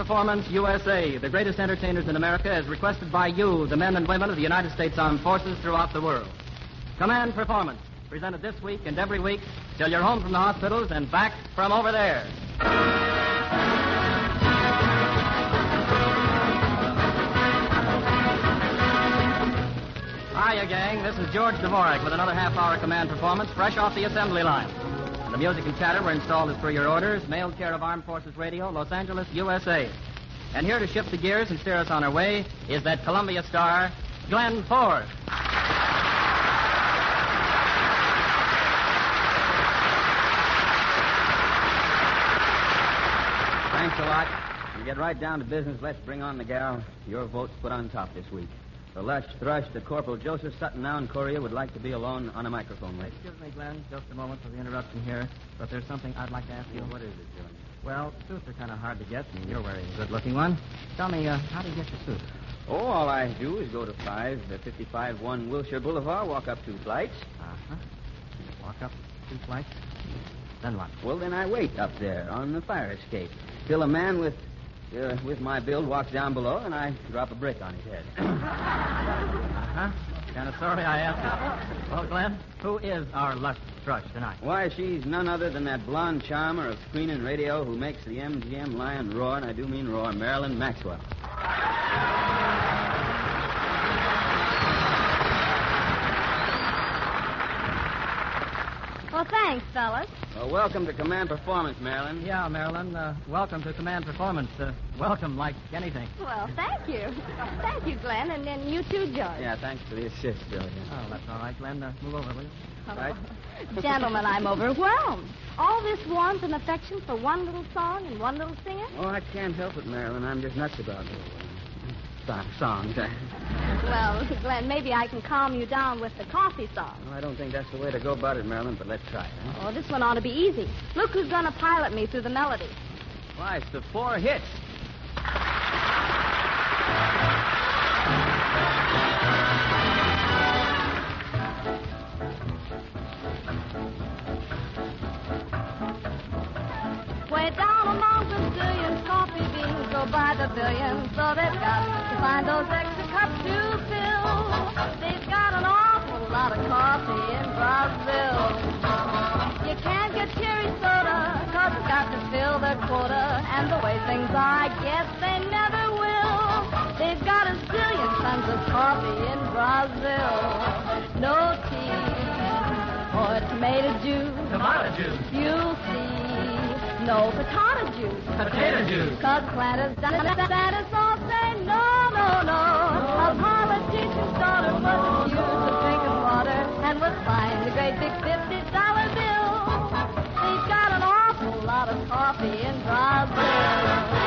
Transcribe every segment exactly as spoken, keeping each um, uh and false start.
Performance U S A, the greatest entertainers in America, as requested by you, the men and women of the United States Armed Forces throughout the world. Command Performance, presented this week and every week till you're home from the hospitals and back from over there. Hiya, gang. This is George Dvorak with another half-hour Command Performance fresh off the assembly line. The music and chatter were installed as per your orders, mailed care of Armed Forces Radio, Los Angeles, U S A. And here to shift the gears and steer us on our way is that Columbia star, Glenn Ford. Thanks a lot. To get right down to business, let's bring on the gal. Your vote's put on top this week. The lush thrush that Corporal Joseph Sutton now in Korea would like to be alone on a microphone with. Excuse me, Glenn, just a moment for the interruption here, but there's something I'd like to ask you. What is it, Johnny? Well, suits are kind of hard to get, and you're wearing a good-looking one. Tell me, uh, how do you get your suit? Oh, all I do is go to five, the fifty-five one Wilshire Boulevard, walk up two flights. Uh-huh. Walk up two flights. Then what? Well, then I wait up there on the fire escape till a man with uh, with my build walks down below, and I drop a brick on his head. Uh-huh. Kind of sorry I asked you. Well, Glenn, who is our lush thrush tonight? Why, she's none other than that blonde charmer of screen and radio who makes the M G M Lion roar, and I do mean roar, Marilyn Maxwell. Well, thanks, fellas. Well, welcome to Command Performance, Marilyn. Yeah, Marilyn, uh, welcome to Command Performance. Uh, welcome like anything. Well, thank you. Thank you, Glenn, and then you too, George. Yeah, thanks for the assist, Bill. Oh, that's all right, Glenn. Uh, move over, will you? Oh, Right. Gentlemen, I'm overwhelmed. All this warmth and affection for one little song and one little singer? Oh, I can't help it, Marilyn. I'm just nuts about it. Song, songs. Well, Glenn, maybe I can calm you down with the coffee song. Well, I don't think that's the way to go about it, Marilyn, but let's try it. Huh? Oh, this one ought to be easy. Look who's going to pilot me through the melody. Why, it's the four hits. Way down among the zillions, coffee beans go by the billions, so they've got to find those extra cups to fill. They've got an awful lot of coffee in Brazil. You can't get cherry soda, cause you've got to fill their quota, and the way things are, I guess they never will. They've got a zillion tons of coffee in Brazil. No tea or tomato juice. Tomato juice. You'll see. No potato juice. Potato juice. Cause planters done that is all say no, no, no. A politician's daughter was used to drinking water and was buying the great big fifty dollar bill. He's got an awful lot of coffee in Brazil.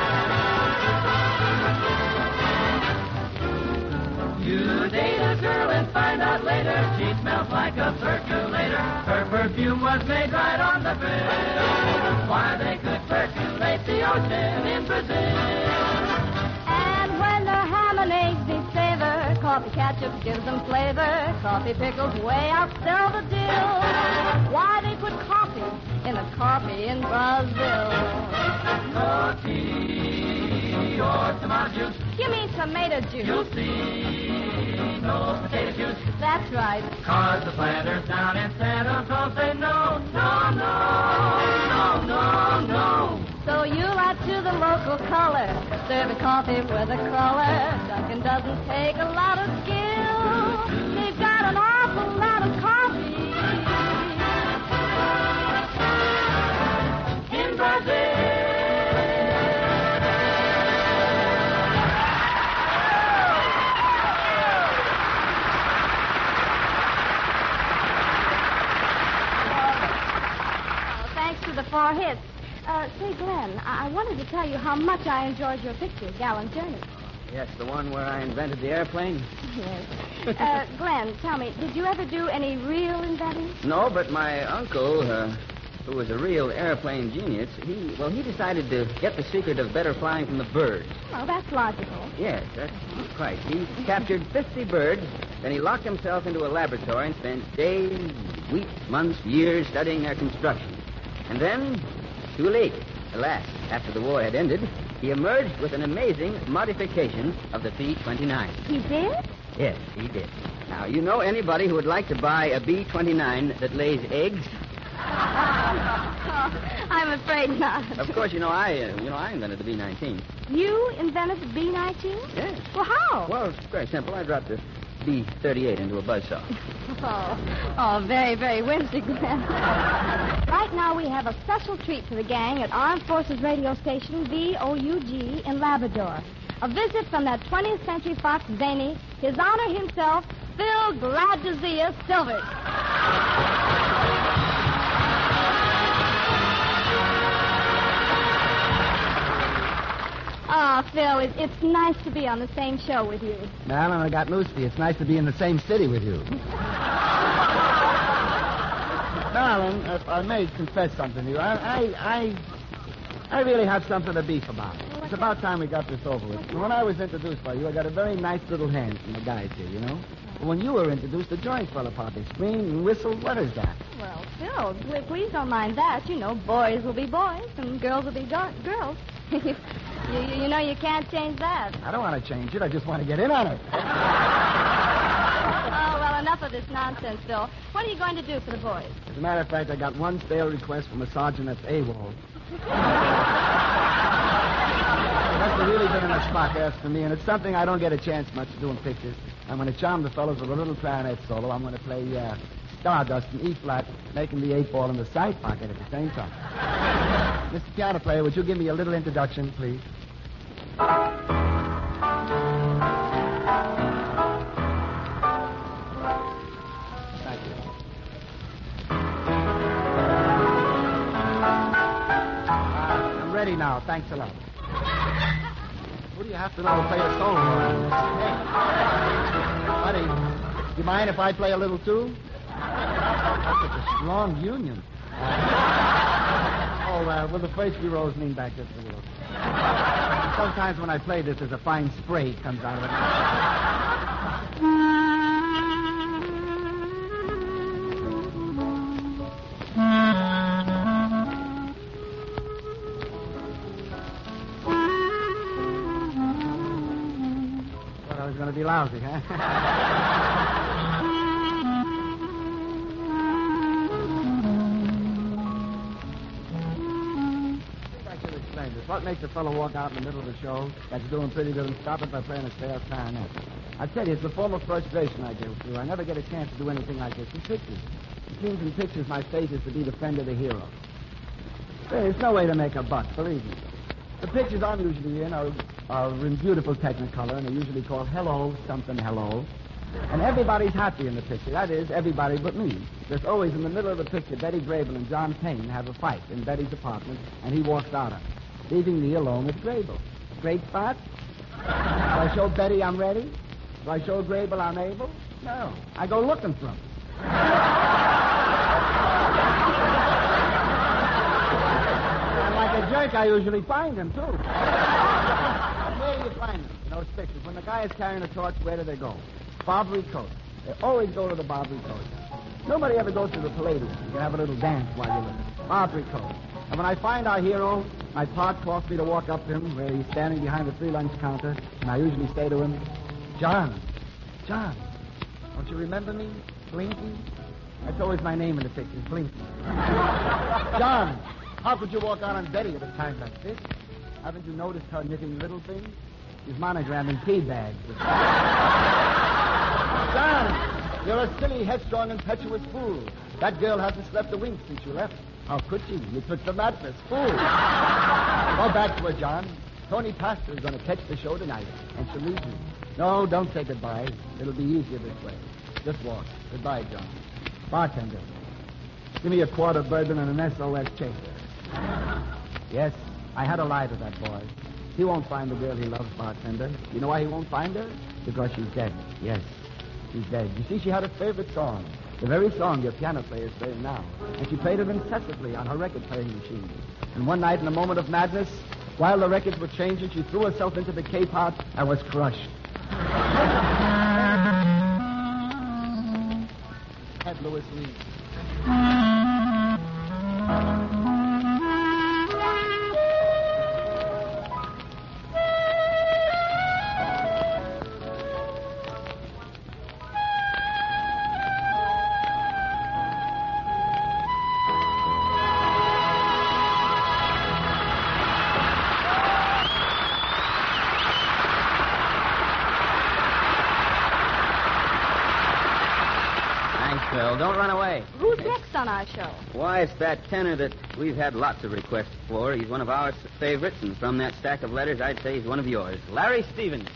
You date a girl and find out later she smells like a percolator. Her perfume was made right on the bill. Why, they could percolate the ocean in Brazil. And when their ham and eggs need savor, coffee ketchup gives them flavor. Coffee pickles way outsell the deal. Why, they put coffee in a coffee in Brazil. No tea or tomato juice. You mean tomato juice? You'll see. No potato juice. That's right. Cause the planters down in San Antonio say no, no, no, no, no, no. So you'll add to the local color. Serve the coffee with a cruller. Dunkin' doesn't take a lot of skill. They've got an awful lot of coffee in Brazil. The four hits. Uh, say, Glenn, I-, I wanted to tell you how much I enjoyed your picture, Gallant Journey. Yes, the one where I invented the airplane? Yes. Uh, Glenn, tell me, did you ever do any real inventing? No, but my uncle, uh, who was a real airplane genius, he, well, he decided to get the secret of better flying from the birds. Oh, that's logical. Yes, that's right. He captured fifty birds, then he locked himself into a laboratory and spent days, weeks, months, years studying their construction. And then, too late, alas, after the war had ended, he emerged with an amazing modification of the B twenty-nine. He did? Yes, he did. Now, you know anybody who would like to buy a B twenty-nine that lays eggs? Oh, I'm afraid not. Of course, you know, I, uh, you know, I invented the B nineteen. You invented the B nineteen? Yes. Well, how? Well, it's very simple. I dropped the B thirty-eight into a buzzsaw. Oh, oh, very, very whimsical. Right now we have a special treat for the gang at Armed Forces Radio Station V O U G in Labrador. A visit from that twentieth Century Fox zany, His Honor himself, Phil Gladzia Silvers. Oh, Phil, it, it's nice to be on the same show with you. Marilyn, I got news for you. It's nice to be in the same city with you. Marilyn, if I may confess something to you. I, I, I, I really have something to beef about. It's about time we got this over with. When I was introduced by you, I got a very nice little hand from the guys here, you know? When you were introduced, the joint fell apart. They screamed and whistled. What is that? Well, Phil, pl- please don't mind that. You know, boys will be boys and girls will be go- girls. you, you, you know, you can't change that. I don't want to change it. I just want to get in on it. Oh, well, enough of this nonsense, Phil. What are you going to do for the boys? As a matter of fact, I got one stale request from a sergeant that's AWOL. That's really been in a spot asked for me, and it's something I don't get a chance much to do in pictures. I'm going to charm the fellows with a little clarinet solo. I'm going to play uh, Stardust in E-flat, making the eight ball in the side pocket at the same time. Mister Piano Player, would you give me a little introduction, please? Thank you. Uh, I'm ready now. Thanks a lot. Who do you have to know to play a solo? Hey, buddy, do you mind if I play a little too? That's such a strong union. Uh, oh, uh, will the first few rows lean back just a little? Sometimes when I play this, there's a fine spray comes out of it. Thought I was going to be lousy, huh? What makes a fellow walk out in the middle of the show that's doing pretty good and stop it by playing a stale clarinet? I tell you, it's a form of frustration I go through. I never get a chance to do anything like this in pictures. It seems in pictures my fate is to be the friend of the hero. There's no way to make a buck, believe me. The pictures I'm usually in are, are in beautiful Technicolor, and they're usually called Hello, something hello. And everybody's happy in the picture. That is, everybody but me. There's always in the middle of the picture, Betty Grable and John Payne have a fight in Betty's apartment, and he walks out of it, leaving me alone with Grable. Great spot? Do I show Betty I'm ready? Do I show Grable I'm able? No. I go looking for him. And like a jerk, I usually find him, too. Where do you find them in those pictures? When the guy is carrying a torch, where do they go? Barbary Coast. They always go to the Barbary Coast. Nobody ever goes to the Palladium. You can have a little dance while you're looking. Barbary Coast. And when I find our hero, my part calls me to walk up to him where he's standing behind the free lunch counter, and I usually say to him, John, John, don't you remember me? Blinky? That's always my name in the pictures, Blinky. John, how could you walk out on Betty at a time like this? Haven't you noticed her knitting little things? She's monogrammed in tea bags. John, you're a silly, headstrong, impetuous fool. That girl hasn't slept a wink since you left. How could she? You took the mattress. Fool. Go back to her, John. Tony Pastor is going to catch the show tonight, and she'll leave you. No, don't say goodbye. It'll be easier this way. Just walk. Goodbye, John. Bartender, give me a quart of bourbon and an S O S chaser. Yes, I had to lie to that boy. He won't find the girl he loves, bartender. You know why he won't find her? Because she's dead. Yes, she's dead. You see, she had a favorite song. The very song your piano player is playing now. And she played it incessantly on her record-playing machine. And one night, in a moment of madness, while the records were changing, she threw herself into the K-pot and was crushed. Had Louis Lee. Well, don't run away. Who's next on our show? Why, it's that tenor that we've had lots of requests for. He's one of our favorites, and from that stack of letters, I'd say he's one of yours. Larry Stevens.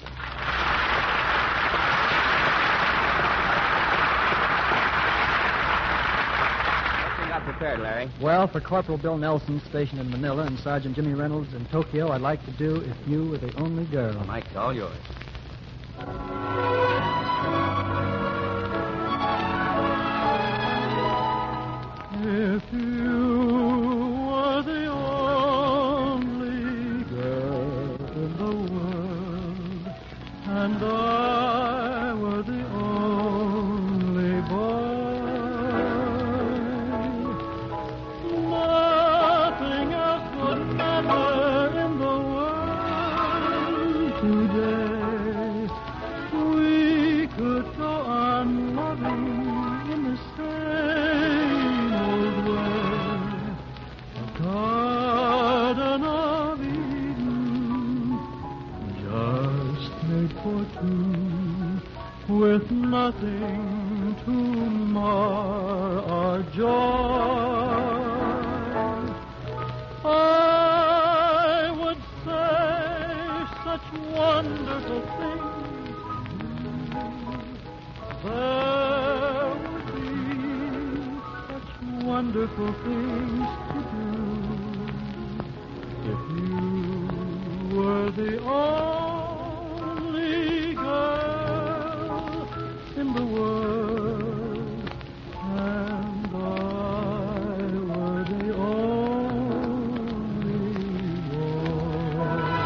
What you got prepared, Larry? Well, for Corporal Bill Nelson, stationed in Manila, and Sergeant Jimmy Reynolds in Tokyo, I'd like to do If You Were the Only Girl. Mike, all yours. If you were the only girl in the world, and I were the only boy, nothing else would matter in the world today. We could go on loving in the same old way. A garden of Eden, just made for two, with nothing to mar our joy. I would say such wonderful things. There would be such wonderful things to do if you were the only girl in the world, and I were the only boy.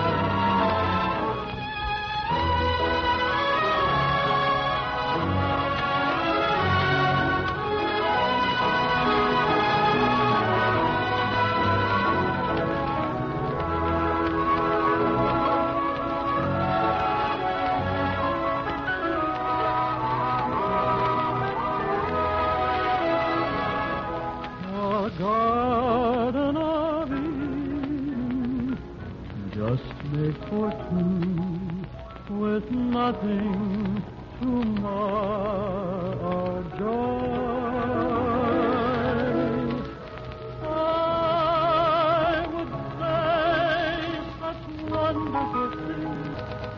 A garden of Eden, just made for two, with nothing to mar our joy. I would say such wonderful things.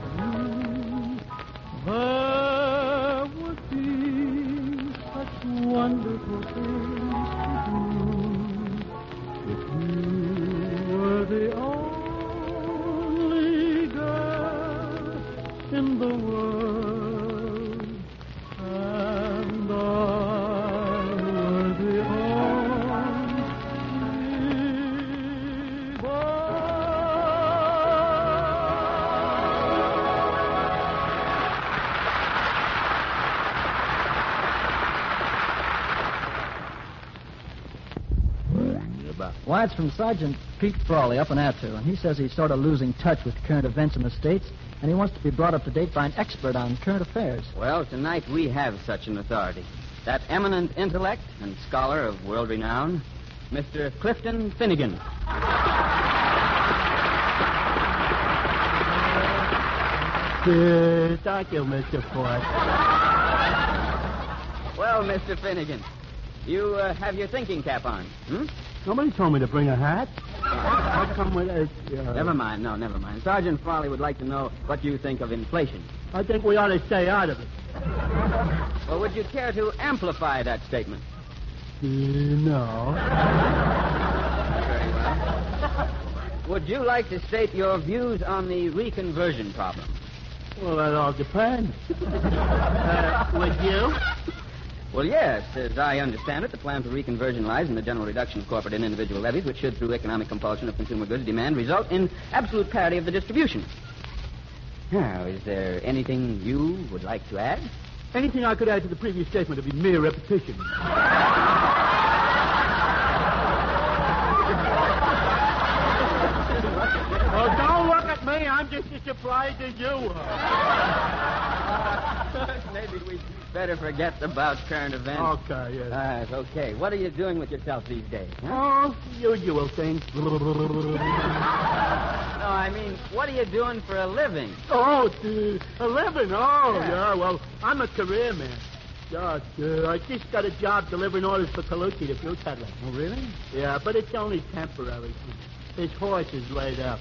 There would be such wonderful things to do if you were the only girl in the world, and I were the only boy. Why, it's from Sergeant Pete Frawley up in Attu, and he says he's sort of losing touch with current events in the States, and he wants to be brought up to date by an expert on current affairs. Well, tonight we have such an authority. That eminent intellect and scholar of world renown, Mister Clifton Finnegan. Uh, thank you, Mister Ford. Well, Mister Finnegan, you uh, have your thinking cap on, hmm? Somebody told me to bring a hat. How come with it? Uh, Never mind, no, never mind. Sergeant Frawley would like to know what you think of inflation. I think we ought to stay out of it. Well, would you care to amplify that statement? Uh, no. Very well. Would you like to state your views on the reconversion problem? Well, that all depends. uh, would you? Well, yes. As I understand it, the plan for reconversion lies in the general reduction of corporate and individual levies, which should, through economic compulsion of consumer goods demand, result in absolute parity of the distribution. Now, is there anything you would like to add? Anything I could add to the previous statement would be mere repetition. Well, don't look at me. I'm just as surprised as you are. Maybe we better forget about current events. Okay, yes. All right, okay. What are you doing with yourself these days? Huh? Oh, usual things. No, I mean, what are you doing for a living? Oh, uh, a living. Oh, yeah. yeah. Well, I'm a career man. Doc, uh, I just got a job delivering orders for Colucci, the fruit peddler. Oh, really? Yeah, but it's only temporary. His horse is laid up.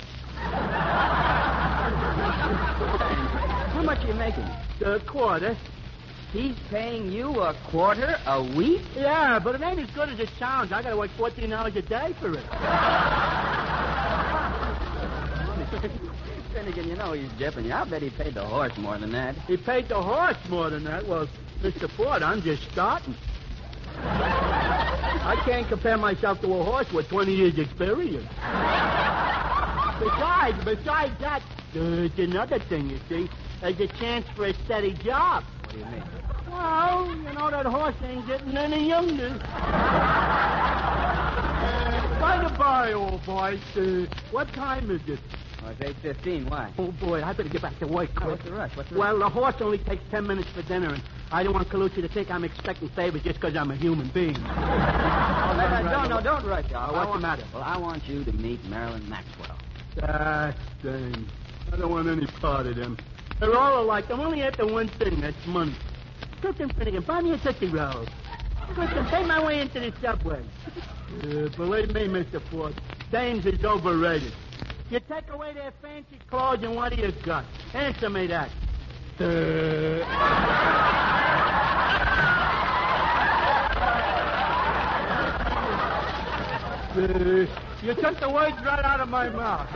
How much are you making? A quarter. He's paying you a quarter a week? Yeah, but it ain't as good as it sounds. I gotta work fourteen hours a day for it. Finnegan, you know he's dipping you. I'll bet he paid the horse more than that. He paid the horse more than that. Well, Mister Ford, I'm just starting. I can't compare myself to a horse with twenty years experience. Besides, besides that, there's another thing, you see. There's a chance for a steady job. What do you mean? Well, you know, that horse ain't getting any younger. uh, by the by, old boy, uh, what time is it? Oh, it's eight fifteen. Why? Oh, boy, I better get back to work Oh, quick. what's the rush? What's the Well, rush? the horse only takes ten minutes for dinner, and I don't want Colucci to think I'm expecting favors just because I'm a human being. Oh, no, no, no, no, don't rush. Uh, I what's want- the matter? Well, I want you to meet Marilyn Maxwell. Ah, dang. I don't want any part of them. They're all alike. I'm only after one thing, that's money. Clifton Finnegan, buy me a Tootsie Roll. Clifton, pay my way into the subway. Uh, believe me, Mister Ford, dames is overrated. You take away their fancy clothes, and what do you got? Answer me that. Uh... Uh, you took the words right out of my mouth.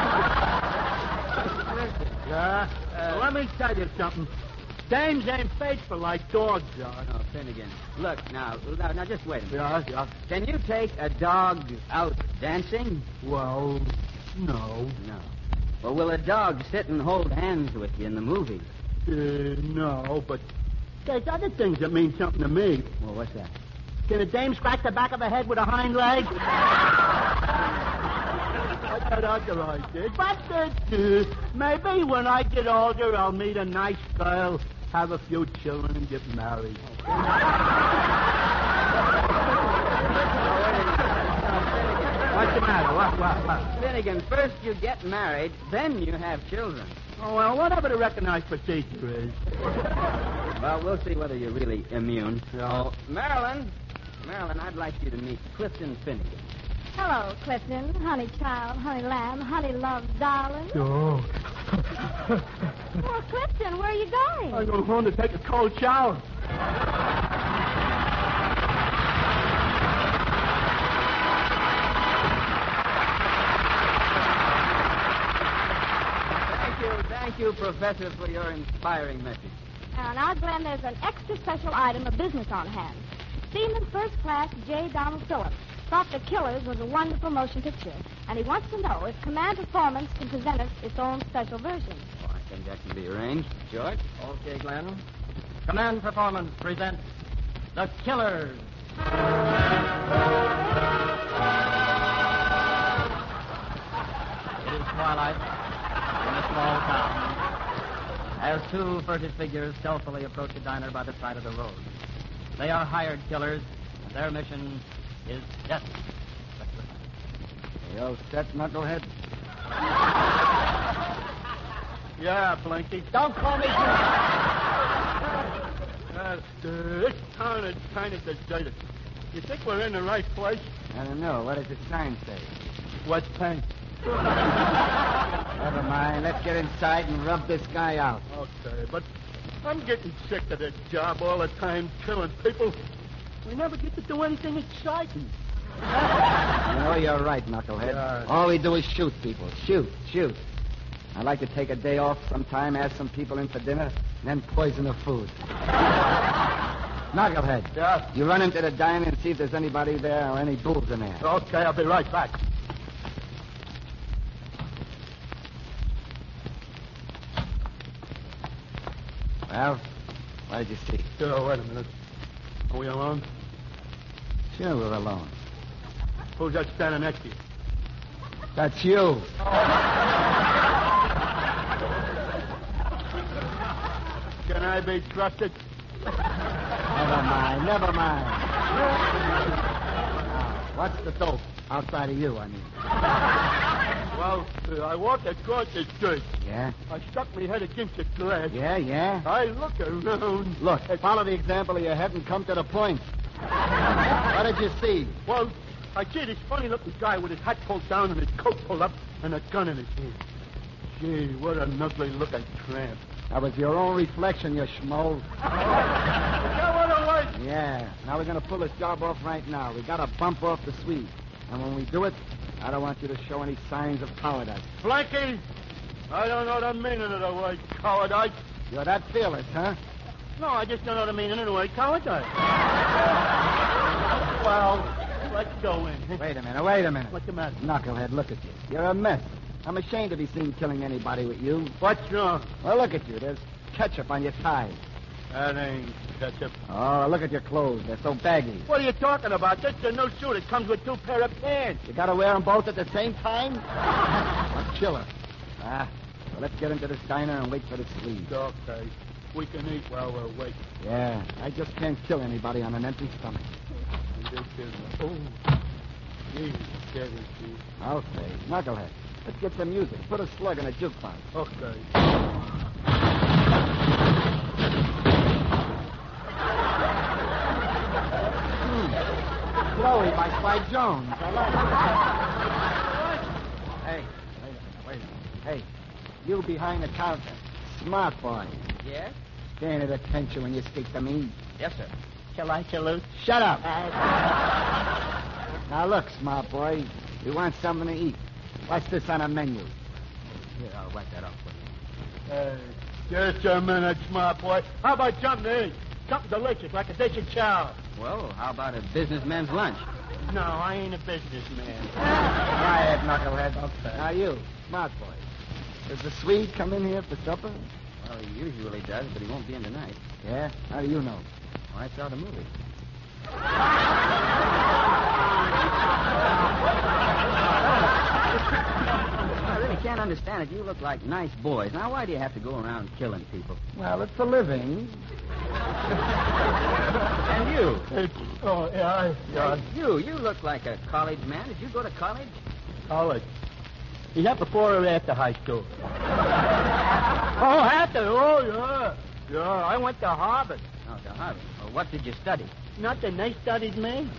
Yeah? Uh, let me tell you something. Dames ain't faithful like dogs are. Oh, Finnegan. Look, now, now, now, just wait a minute. Yeah, yeah. Can you take a dog out dancing? Well, no. No. Well, will a dog sit and hold hands with you in the movie? Uh, no, but there's other things that mean something to me. Well, what's that? Can a dame scratch the back of her head with a hind leg? I got other ideas. But uh, maybe when I get older, I'll meet a nice girl, have a few children, and get married. What's the matter? What, what, what? Finnegan, first you get married, then you have children. Oh, well, whatever the recognized procedure is. Well, we'll see whether you're really immune. Yeah. Oh, Marilyn, Marilyn, I'd like you to meet Clifton Finnegan. Hello, Clifton. Honey child, honey lamb, honey love, darling. Oh. Well, Clifton, where are you going? I'm going home to take a cold shower. Thank you, thank you, Professor, for your inspiring message. Uh, now, Glenn, there's an extra special item of business on hand. Seaman First Class J. Donald Phillips thought The Killers was a wonderful motion picture, and he wants to know if Command Performance can present us its own special version. Oh, I think that can be arranged. George? Okay, Glenn. Command Performance presents The Killers. It is twilight in a small town as two furtive figures stealthily approach a diner by the side of the road. They are hired killers, and their mission is death. You all set, knucklehead? Yeah, Blinky. Don't call me... Uh, this town is kind of deserted. You think we're in the right place? I don't know. What does the sign say? What's pink? Never mind. Let's get inside and rub this guy out. Okay, but I'm getting sick of this job all the time, killing people. We never get to do anything exciting. You know, you're right, knucklehead. Yeah. All we do is shoot people. Shoot, shoot. I'd like to take a day off sometime, ask some people in for dinner, and then poison the food. Knucklehead. Yeah? You run into the diner and see if there's anybody there or any booze in there. Okay, I'll be right back. Well, what did you see? Oh, wait a minute. Are we alone? Sure, we're alone. Who's that standing next to you? That's you. Can I be trusted? Never mind, never mind. Now, what's the dope? Outside of you, I mean. Well, uh, I walked across the street. Yeah? I stuck my head against the glass. Yeah, yeah? I look around. Look, follow the example of your head and come to the point. What did you see? Well, I see this funny-looking guy with his hat pulled down and his coat pulled up and a gun in his hand. Gee, what an ugly-looking tramp. That was your own reflection, you schmo. Is that what it was? Yeah. Now we're going to pull this job off right now. We got to bump off the Swede. And when we do it, I don't want you to show any signs of cowardice. Blanky, I don't know the meaning of the word cowardice. You're that fearless, huh? No, I just don't know the meaning of the word cowardice. Well, let's go in. Wait a minute, wait a minute. What's the matter? Knucklehead, look at you. You're a mess. I'm ashamed to be seen killing anybody with you. What's wrong? Well, look at you. There's ketchup on your tie. That ain't ketchup. Oh, look at your clothes. They're so baggy. What are you talking about? This is a new suit. It comes with two pair of pants. You got to wear them both at the same time? A killer. Ah, well, let's get into this diner and wait for the Swede. Okay. We can eat while we're waiting. Yeah, I just can't kill anybody on an empty stomach. And this is... Oh, geez, Kevin, geez. I'll say. Knucklehead, let's get some music. Put a slug in a jukebox. Okay. Chloe by Spike Jones. I like it. Hey, wait a minute, wait a minute. Hey, you behind the counter. Smart boy. Yes? Paying it attention when you speak to me. Yes, sir. Shall I salute? Shut up. Now look, smart boy. We want something to eat. What's this on a menu? Here, I'll wipe that off for you. Hey, just a minute, smart boy. How about something to eat? Something delicious, like a dish of chow. Well, how about a businessman's lunch? No, I ain't a businessman. Quiet, knucklehead. Now you, smart boy. Does the Swede come in here for supper? Well, he usually does, but he won't be in tonight. Yeah? How do you know? Well, I saw the movie. I really can't understand it. You look like nice boys. Now, why do you have to go around killing people? Well, it's a living. And you? It's, oh, yeah, I, yeah. Hey, you, you look like a college man. Did you go to college? College. Is that before or after high school? Oh, after. Oh, yeah. Yeah, I went to Harvard. Oh, to Harvard. Well, what did you study? Nothing. They studied me.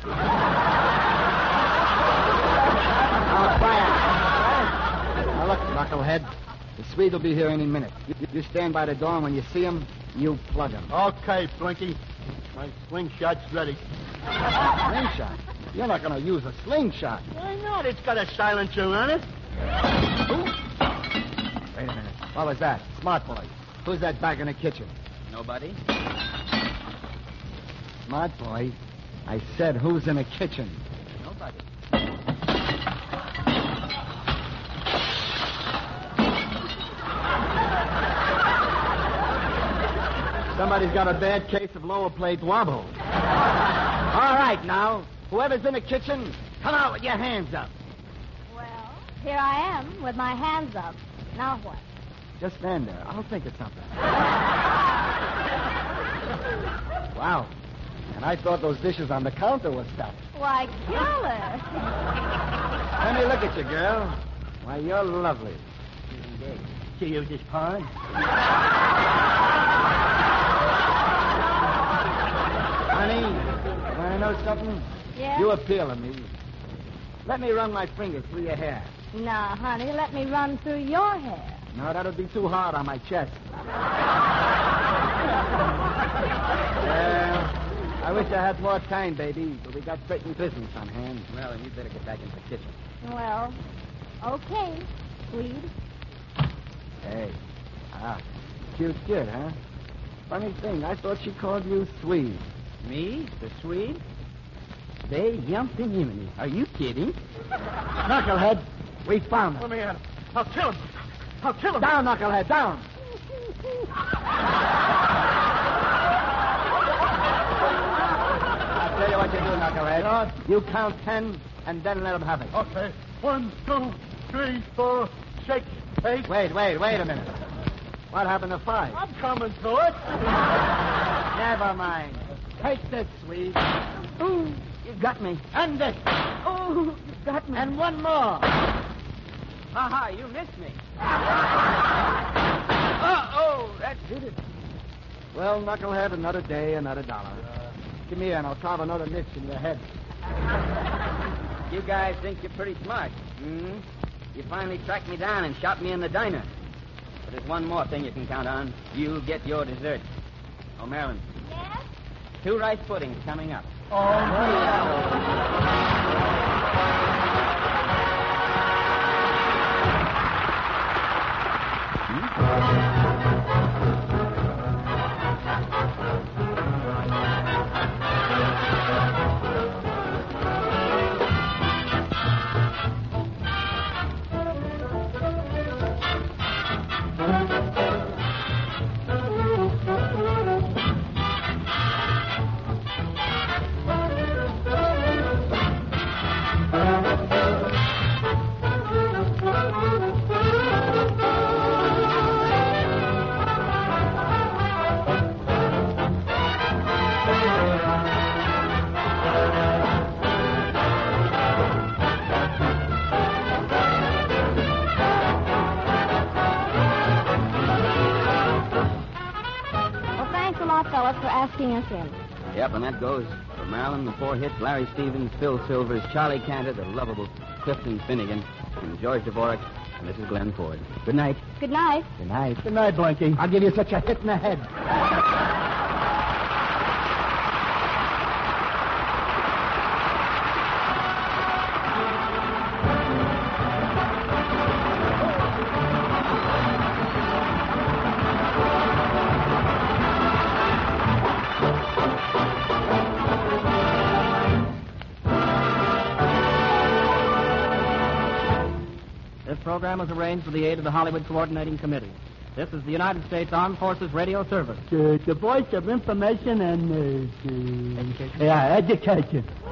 Now, quiet. Now, look, knucklehead. The Swede will be here any minute. You, you stand by the door, and when you see him, you plug him. Okay, Blinky. My slingshot's ready. Slingshot? You're not going to use a slingshot. Why not? It's got a silencer on it. Wait a minute. What was that? Smart boy. Who's that back in the kitchen? Nobody? Smart boy. I said, who's in the kitchen? Nobody. Somebody's got a bad case of lower plate wobble. All right, now. Whoever's in the kitchen, come out with your hands up. Well, here I am with my hands up. Now what? Just stand there. I'll think of something. Wow. And I thought those dishes on the counter were stuffed. Why, killer. Let me look at you, girl. Why, you're lovely. See you this pond? Honey, want to know something? Yeah? You appeal to me. Let me run my fingers through your hair. Nah, honey, let me run through your hair. No, that'll be too hard on my chest. Well, I wish I had more time, baby, but we got certain business on hand. Well, then you'd better get back into the kitchen. Well, okay, Swede. Hey, ah, cute kid, huh? Funny thing, I thought she called you Swede. Me? The Swede? They jumped in Jiminy. Are you kidding? Knucklehead, we found him. Let me at him. I'll kill him. I'll kill him. Down, Knucklehead, down. I'll tell you what you do, Knucklehead. You count ten, and then let him have it. Okay. One, two, three, four, six, eight. Wait, wait, wait a minute. What happened to five? I'm coming to it. Never mind. Take this, Swede. Ooh, you got me. And this. Oh, you got me. And one more. Ha ha, you missed me. oh, oh, that did it. Well, Knucklehead, another day, another dollar. Uh, give me here, and I'll carve another niche in your head. You guys think you're pretty smart. Hmm? You finally tracked me down and shot me in the diner. But there's one more thing you can count on. You'll get your dessert. Oh, Marilyn. Yes? Two rice puddings coming up. Fellas, for asking us in. Yep, and that goes for Marilyn, the four hits, Larry Stevens, Phil Silvers, Charlie Cantor, the lovable Clifton Finnegan, and George Dvorak, and this is Glenn Ford. Good night. Good night. Good night. Good night, Blanky. I'll give you such a hit in the head. This program was arranged with the aid of the Hollywood Coordinating Committee. This is the United States Armed Forces Radio Service. The, the voice of information and uh, the, yeah, education.